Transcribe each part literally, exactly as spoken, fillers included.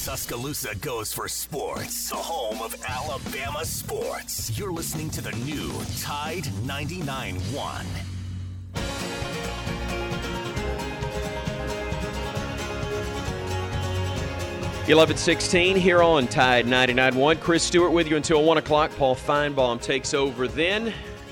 Tuscaloosa goes for sports. The home of Alabama sports. You're listening to the new Tide ninety-nine point one. eleven sixteen here on Tide ninety-nine point one. Chris Stewart with you until one o'clock. Paul Feinbaum takes over then.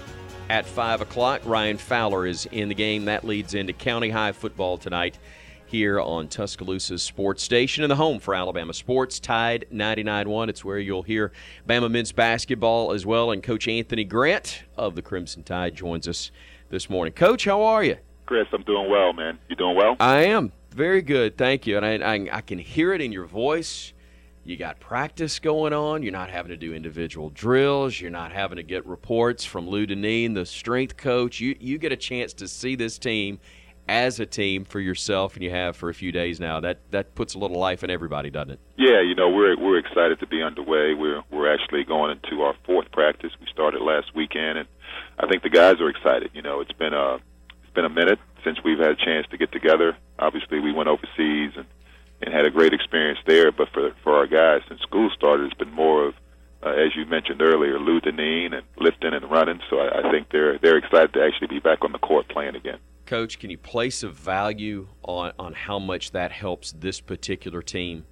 At five o'clock, Ryan Fowler is in the game. That leads into County High football tonight here on Tuscaloosa's sports station and the home for Alabama sports, Tide ninety-nine point one. It's where you'll hear Bama men's basketball as well, and Coach Anthony Grant of the Crimson Tide joins us this morning. Coach, how are you? Chris, I'm doing well, man. You doing well? I am. Very good, thank you. And I, I, I can hear it in your voice. You got practice going on. You're not having to do individual drills. You're not having to get reports from Lou Deneen, the strength coach. You you get a chance to see this team as a team for yourself, and you have for a few days now. That that puts a little life in everybody, doesn't it? Yeah, you know, we're we're excited to be underway. We're we're actually going into our fourth practice. We started last weekend, and I think the guys are excited. You know, it's been a it's been a minute since we've had a chance to get together. Obviously, we went overseas and, and had a great experience there. But for for our guys, since school started, it's been more of, uh, as you mentioned earlier, Lou Deneen and lifting and running. So I, I think they're they're excited to actually be back on the court playing again. Coach, can you place a value on, on how much that helps this particular team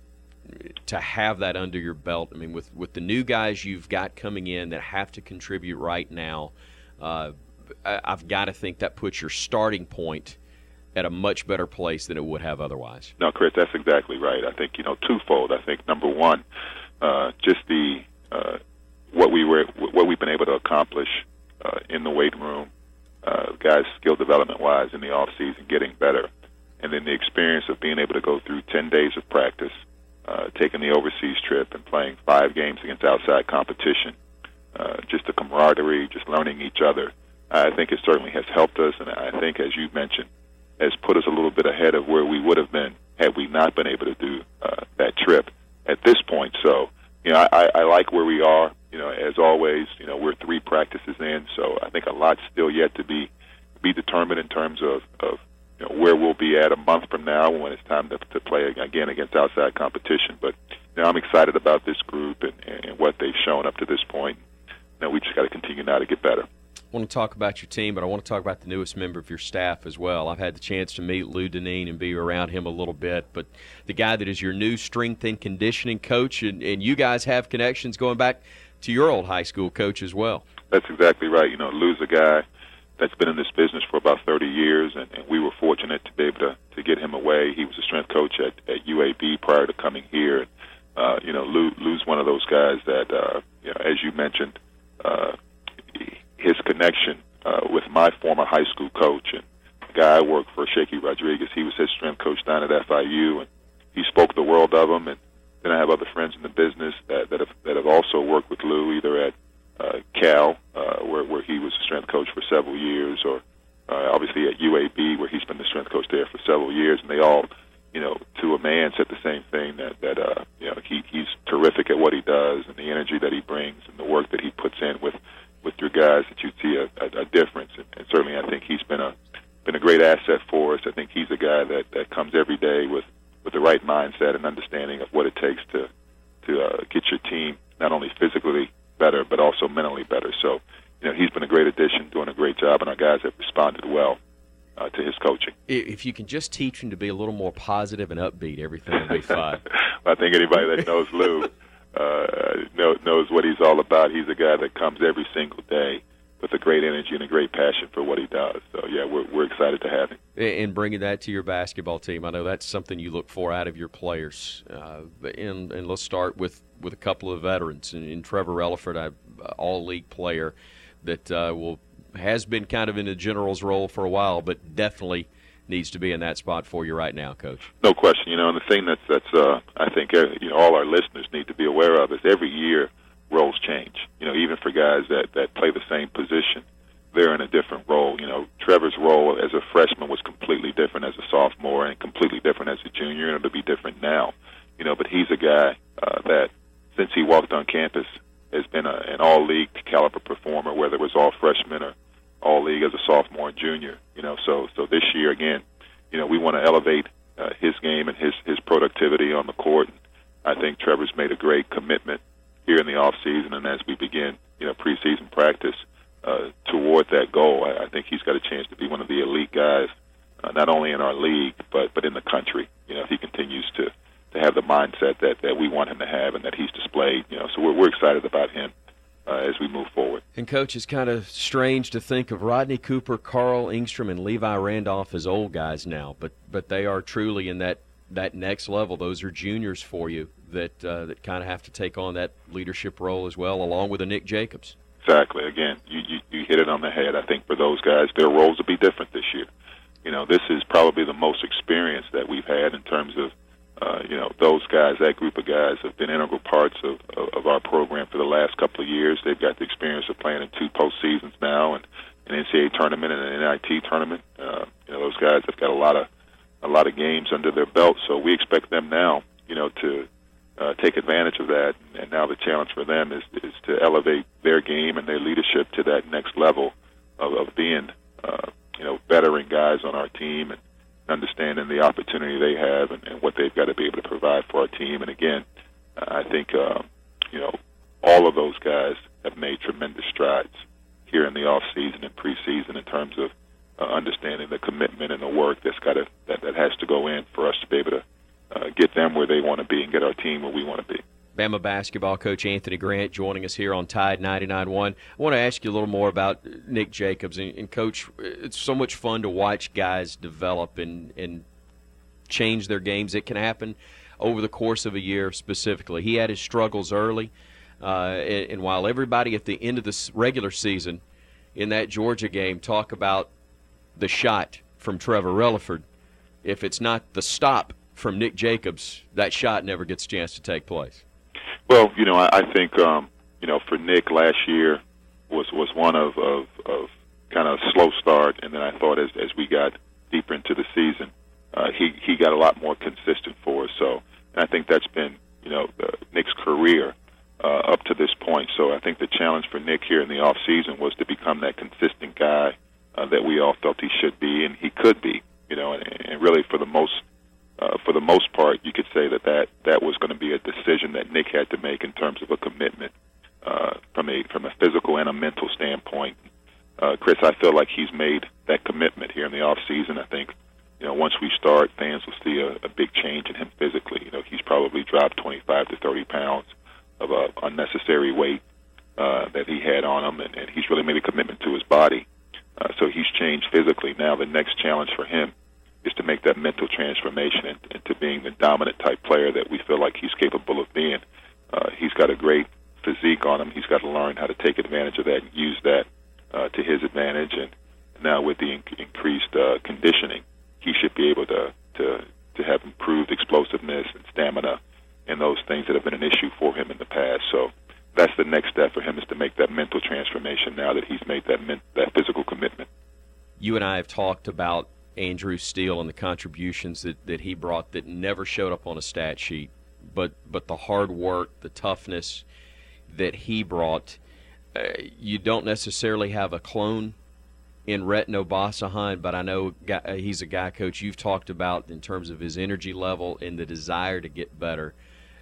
to have that under your belt? I mean, with, with the new guys you've got coming in that have to contribute right now, uh, I've got to think that puts your starting point at a much better place than it would have otherwise. No, Chris, that's exactly right. I think, you know, twofold. I think, number one, uh, just the uh, what we were what we've been able to accomplish uh, in the weight room, uh, guys skill development-wise in the off-season, getting better, and then the experience of being able to go through ten days of practice, uh, taking the overseas trip and playing five games against outside competition, uh, just the camaraderie, just learning each other. I think it certainly has helped us, and I think, as you mentioned, has put us a little bit ahead of where we would have been had we not been able to do uh, that trip at this point. So, you know, I, I like where we are. You know, as always, you know, we're three practices in, so I think a lot's still yet to be be determined in terms of, of you know, where we'll be at a month from now when it's time to, to play again against outside competition. But, you know, I'm excited about this group and, and what they've shown up to this point. Now we just got to continue now to get better. I want to talk about your team, but I want to talk about the newest member of your staff as well. I've had the chance to meet Lou Deneen and be around him a little bit, but the guy that is your new strength and conditioning coach, and, and you guys have connections going back to your old high school coach as well. That's exactly right. You know, Lou's a guy that's been in this business for about thirty years, and, and we were fortunate to be able to, to get him away. He was a strength coach at, at U A B prior to coming here. Uh, you know, Lou, Lou's one of those guys that, uh, you know, as you mentioned, uh, his connection uh, with my former high school coach and the guy I worked for, Shaky Rodriguez, he was his strength coach down at F I U, and he spoke the world of him. And then I have other friends in the business that, that have that have also worked with Lou, either at uh, Cal, uh, where where he was a strength coach for several years, or uh, obviously at U A B, where he's been the strength coach there for several years. And they all, you know, to a man, said the same thing, that that uh, you know, he he's terrific at what he does, and the energy that he brings, and the work that he puts in with. with your guys, that you see a, a, a difference. And, and certainly I think he's been a been a great asset for us. I think he's a guy that, that comes every day with, with the right mindset and understanding of what it takes to to uh, get your team not only physically better, but also mentally better. So, you know, he's been a great addition, doing a great job, and our guys have responded well uh, to his coaching. If you can just teach him to be a little more positive and upbeat, everything will be fine. Well, I think anybody that knows Lou Uh, know, knows what he's all about. He's a guy that comes every single day with a great energy and a great passion for what he does. So, yeah, we're we're excited to have him. And bringing that to your basketball team, I know that's something you look for out of your players. Uh, and, and let's start with, with a couple of veterans. And, and Trevor Relaford, an all-league player that uh, will has been kind of in the general's role for a while, but definitely needs to be in that spot for you right now, Coach. No question. You know, and the thing that's, that's uh, I think uh, you know, all our listeners need to be aware of is every year roles change. You know, even for guys that, that play the same position, they're in a different role. You know, Trevor's role as a freshman was completely different as a sophomore and completely different as a junior, and it'll be different now. You know, but he's a guy uh, that, since he walked on campus, has been a, an all-league caliber performer, whether it was all freshman or all league as a sophomore and junior. You know, so so this year again, you know, we want to elevate uh, his game and his his productivity on the court. I think Trevor's made a great commitment here in the off season, and as we begin, you know, preseason practice uh, toward that goal, I, I think he's got a chance to be one of the elite guys, uh, not only in our league but but in the country. You know, if he continues to, to have the mindset that, that we want him to have and that he's displayed. You know, so we're we're excited about him uh, as we move forward. And Coach, it's kind of strange to think of Rodney Cooper, Carl Engstrom, and Levi Randolph as old guys now, but but they are truly in that. that next level. Those are juniors for you that uh, that kind of have to take on that leadership role as well, along with a Nick Jacobs. Exactly. Again, you, you, you hit it on the head. I think for those guys, their roles will be different this year. You know, this is probably the most experience that we've had in terms of, uh, you know, those guys, that group of guys have been integral parts of, of, of our program for the last couple of years. They've got the experience of playing in two postseasons now and an N C double A tournament and an N I T tournament. Uh, you know, those guys have got a lot of a lot of games under their belt, so we expect them now, you know, to uh, take advantage of that. And now the challenge for them is, is to elevate their game and their leadership to that next level of, of being, uh, you know, veteran guys on our team and understanding the opportunity they have and, and what they've got to be able to provide for our team. And again, I think, uh, you know, all of those guys have made tremendous strides here in the off season and preseason in terms of Uh, understanding the commitment and the work that's got to that, that has to go in for us to be able to uh, get them where they want to be and get our team where we want to be. Bama basketball coach Anthony Grant joining us here on Tide ninety-nine point one. I want to ask you a little more about Nick Jacobs. And, and Coach, it's so much fun to watch guys develop and, and change their games. It can happen over the course of a year specifically. He had his struggles early, uh, and, and while everybody at the end of the regular season in that Georgia game talk about the shot from Trevor Relaford, if it's not the stop from Nick Jacobs, that shot never gets a chance to take place. Well, you know, I, I think, um, you know, for Nick last year was, was one of, of, of kind of slow start, and then I thought as, as we got deeper into the season, uh, he, he got a lot more consistent for us. So and I think that's been, you know, the, Nick's career uh, up to this point. So I think the challenge for Nick here in the off season was to become that consistent guy Uh, that we all felt he should be and he could be, you know, and, and really for the most uh, for the most part, you could say that that, that was going to be a decision that Nick had to make in terms of a commitment uh, from a from a physical and a mental standpoint. Uh, Chris, I feel like he's made that commitment here in the off season. I think, you know, once we start, fans will see a, a big change in him physically. You know, he's probably dropped twenty-five to thirty pounds of uh, unnecessary weight uh, that he had on him, and, and he's really made a commitment to his body. Uh, so he's changed physically. Now the next challenge for him is to make that mental transformation into, into being the dominant type player that we feel like he's capable of being. Uh, he's got a great physique on him. He's got to learn how to take advantage of that and use that uh, to his advantage. And now with the in- increased uh, conditioning, he should be able to, to, to have improved explosiveness and stamina and those things that have been an issue for him in the past. So that's the next step for him, is to make that mental transformation now that he's made that men- that physical commitment. You and I have talked about Andrew Steele and the contributions that, that he brought that never showed up on a stat sheet, but but the hard work, the toughness that he brought. Uh, you don't necessarily have a clone in Rhettyn Obasohan, but I know guy, he's a guy, Coach, you've talked about in terms of his energy level and the desire to get better.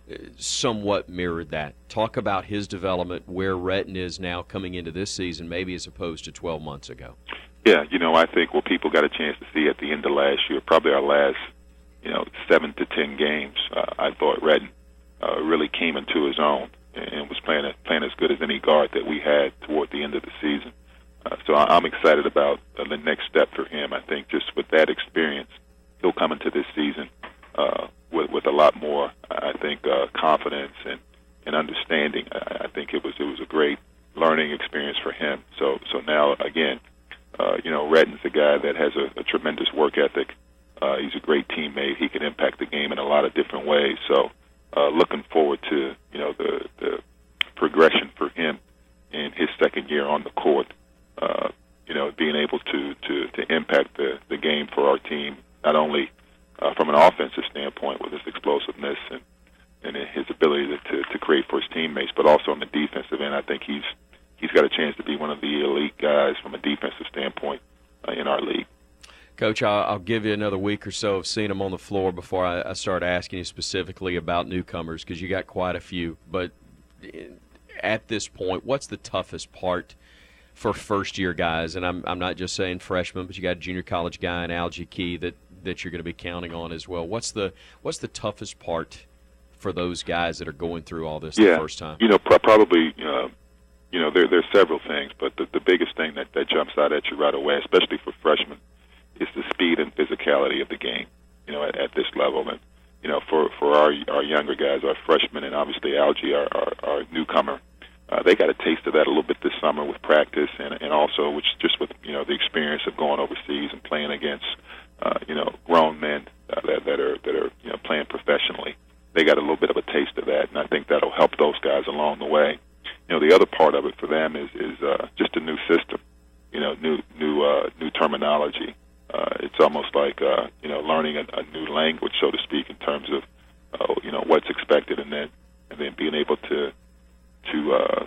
Somewhat mirrored that. Talk about his development, where Rhettyn is now coming into this season, maybe as opposed to twelve months ago. Yeah, you know, I think what people got a chance to see at the end of last year, probably our last, you know, seven to ten games, uh, I thought Rhettyn uh, really came into his own and was playing playing as good as any guard that we had toward the end of the season. Uh, so I'm excited about uh, the next step for him. I think just with that experience, he'll come into this season uh, with, with a lot more, I think, uh, confidence and, and understanding. I, I think it was it was a great learning experience for him. So so now, again, uh, you know, Rhettyn's a guy that has a, a tremendous work ethic. Uh, he's a great teammate. He can impact the game in a lot of different ways. So uh, looking forward to, you know, the, the progression for him in his second year on the court. Uh, you know, being able to, to, to impact the, the game for our team, not only uh, from an offensive standpoint with his explosiveness and, and his ability to, to, to create for his teammates, but also on the defensive end. I think he's he's got a chance to be one of the elite guys from a defensive standpoint uh, in our league. Coach, I'll, I'll give you another week or so of seeing them on the floor before I, I start asking you specifically about newcomers, because you got quite a few. But at this point, what's the toughest part for first-year guys? And I'm I'm not just saying freshmen, but you got a junior college guy in Algie Key that, that you're going to be counting on as well. What's the what's the toughest part for those guys that are going through all this yeah, the first time? You know, probably, uh, you know, there there's several things, but the, the biggest thing that, that jumps out at you right away, especially for freshmen, is the speed and physicality of the game, you know, at, at this level. And, you know, for, for our our younger guys, our freshmen, and obviously Algie, our, our, our newcomer, uh, they got a taste of that a little bit this summer with practice, and, and also which just with, you know, the experience of going overseas and playing against, uh, you know, grown men uh, that, that are, that are, you know, playing professionally. They got a little bit of a taste of that, and I think that'll help those guys along the way. You know, the other part of it for them is, is uh, just a new system, you know, new, new, uh, new terminology. Uh, it's almost like, uh, you know, learning a, a new language, so to speak, in terms of, uh, you know, what's expected, and then and then being able to to uh,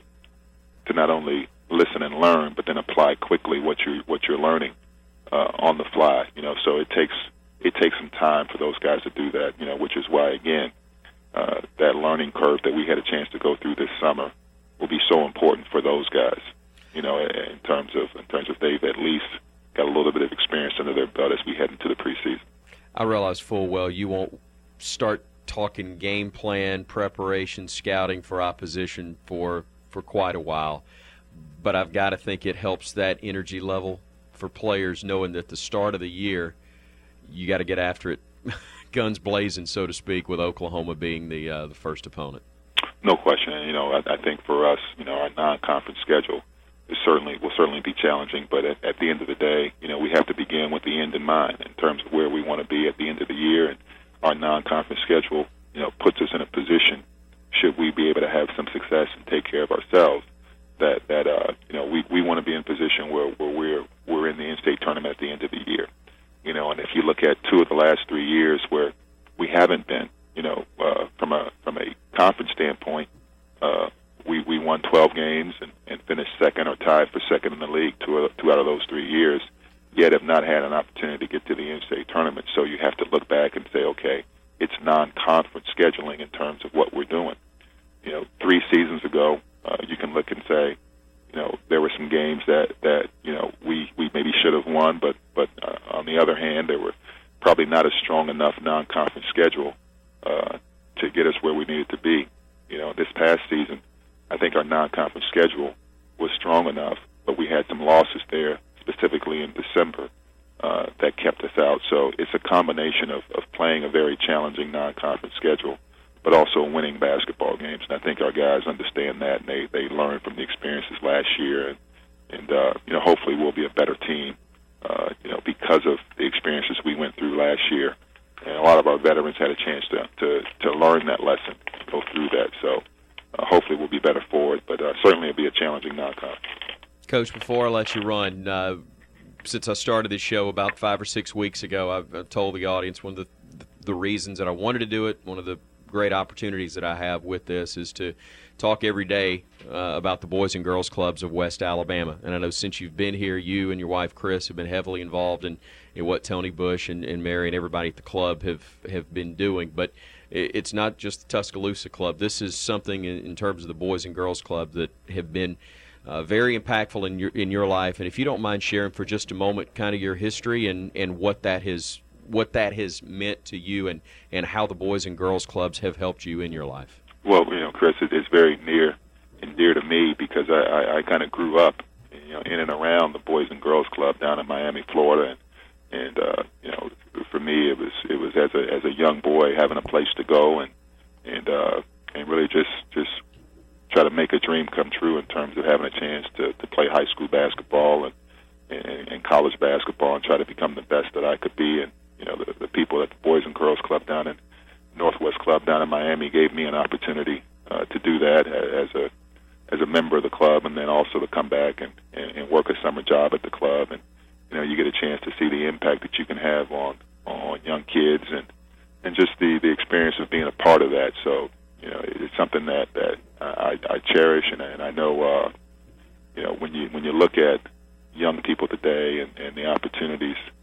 to not only listen and learn, but then apply quickly what you what you're learning uh, on the fly. You know, so it takes it takes some time for those guys to do that. You know, which is why again uh, that learning curve that we had a chance to go through this summer will be so important for those guys. You know, in terms of in terms of they've at least got a little bit of experience under their belt as we head into the preseason. I realize full well you won't start talking game plan, preparation, scouting for opposition for, for quite a while, but I've got to think it helps that energy level for players knowing that the start of the year you got to get after it, guns blazing, so to speak, with Oklahoma being the uh, the first opponent. No question. You know, I, I think for us, you know, our non-conference schedule It certainly will certainly be challenging, but at, at the end of the day, you know, we have to begin with the end in mind in terms of where we want to be at the end of the year, and our non-conference schedule, you know, puts us in a position, should we be able to have some success and take care of ourselves, that that uh, you know, we, we want to be in a position where, where we're we're in the in-state tournament at the end of the year, you know, and if you look at two of the last three years where we haven't been, you know, uh, from a from a conference standpoint. Uh, We, we won twelve games and, and finished second or tied for second in the league two, two out of those three years, yet have not had an opportunity to get to the in-state tournament. So you have to look back and say, okay, it's non-conference scheduling in terms of what we're doing. You know, three seasons ago, uh, you can look and say, you know, there were some games that, that you know, we, we maybe should have won, but, but uh, on the other hand, there were probably not a strong enough non-conference schedule uh, to get us where we needed to be. You know, this past season, I think our non-conference schedule was strong enough, but we had some losses there, specifically in December, uh, that kept us out. So it's a combination of, of playing a very challenging non-conference schedule, but also winning basketball games. And I think our guys understand that, and they, they learned from the experiences last year. And, and uh, you know, hopefully we'll be a better team, uh, you know, because of the experiences we went through last year. And a lot of our veterans had a chance to, to, to learn that lesson, go through that. So Uh, hopefully we'll be better for it, but uh, certainly it'll be a challenging non-conference. Coach, before I let you run, uh, since I started this show about five or six weeks ago, I've, I've told the audience one of the, the reasons that I wanted to do it, one of the great opportunities that I have with this is to talk every day uh, about the Boys and Girls Clubs of West Alabama. And I know since you've been here, you and your wife, Chris, have been heavily involved in, in what Tony Bush and, and Mary and everybody at the club have, have been doing. But it's not just the Tuscaloosa Club. This is something in, in terms of the Boys and Girls Club that have been uh, very impactful in your in your life. And if you don't mind sharing for just a moment kind of your history and, and what that has what that has meant to you and, and how the Boys and Girls Clubs have helped you in your life. Well, you know, Chris, it, it's very near and dear to me because I, I, I kind of grew up, you know, in and around the Boys and Girls Club down in Miami, Florida, and And uh, you know, for me, it was it was as a as a young boy having a place to go and and uh, and really just just try to make a dream come true in terms of having a chance to, to play high school basketball and, and and college basketball and try to become the best that I could be. And you know, the, the people at the Boys and Girls Club down in Northwest Club down in Miami gave me an opportunity uh, to do that as a as a member of the club, and then also to come back and, and, and work a summer job at the club. And you know, you get a chance to see the impact that you can have on, on young kids and, and just the, the experience of being a part of that. So, you know, it's something that, that I, I cherish, and, and I know, uh, you know, when you when you look at young people today and, and the opportunities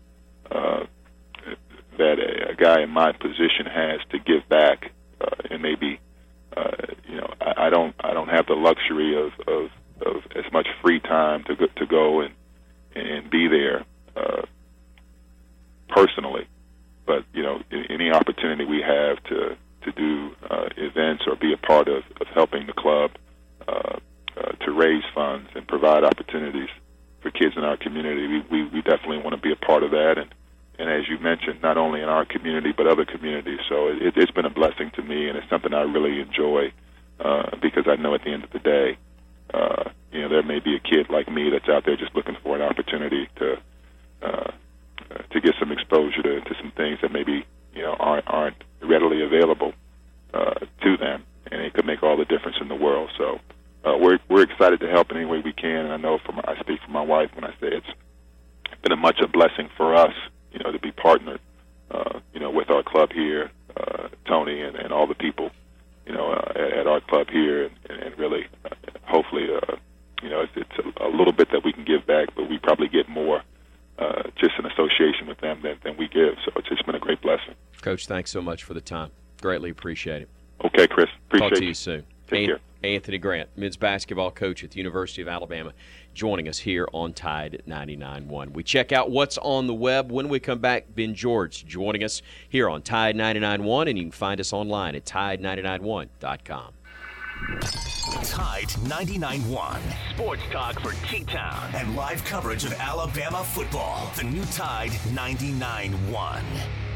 uh, that a, a guy in my position has to give back, uh, and maybe uh, you know I, I don't I don't have the luxury of, of, of as much free time to go, to go and and be there uh, personally, but you know any opportunity we have to to do uh, events or be a part of, of helping the club uh, uh, to raise funds and provide opportunities for kids in our community, we, we, we definitely want to be a part of that. And, and as you mentioned, not only in our community but other communities. So it, it's been a blessing to me, and it's something I really enjoy uh, because I know at the end of the day, uh, you know, there may be a kid like me that's out there just looking for an opportunity to uh, to get some exposure to, to some things that maybe you know aren't, aren't readily available uh, to them, and it could make all the difference in the world. So uh, we're we're excited to help in any way we can, and I know from I speak for my wife when I say it's been a much a blessing for us, you know, to be partnered, uh, you know, with our club here, uh, Tony, and, and all the people, you know, uh, at, at our club here, and, and really, uh, hopefully, uh, you know, it's, it's a, a little bit that we can give back, but we probably get more. Uh, just an association with them than, than we give. So it's just been a great blessing. Coach, thanks so much for the time. Greatly appreciate it. Okay, Chris. Appreciate Talk to you. you soon. Take An- care. Anthony Grant, men's basketball coach at the University of Alabama, joining us here on Tide ninety-nine point one. We check out what's on the web. When we come back, Ben George joining us here on Tide ninety-nine point one, and you can find us online at tide ninety-nine one dot com. Tide ninety-nine point one. Sports talk for T-Town and live coverage of Alabama football. The new Tide ninety-nine point one.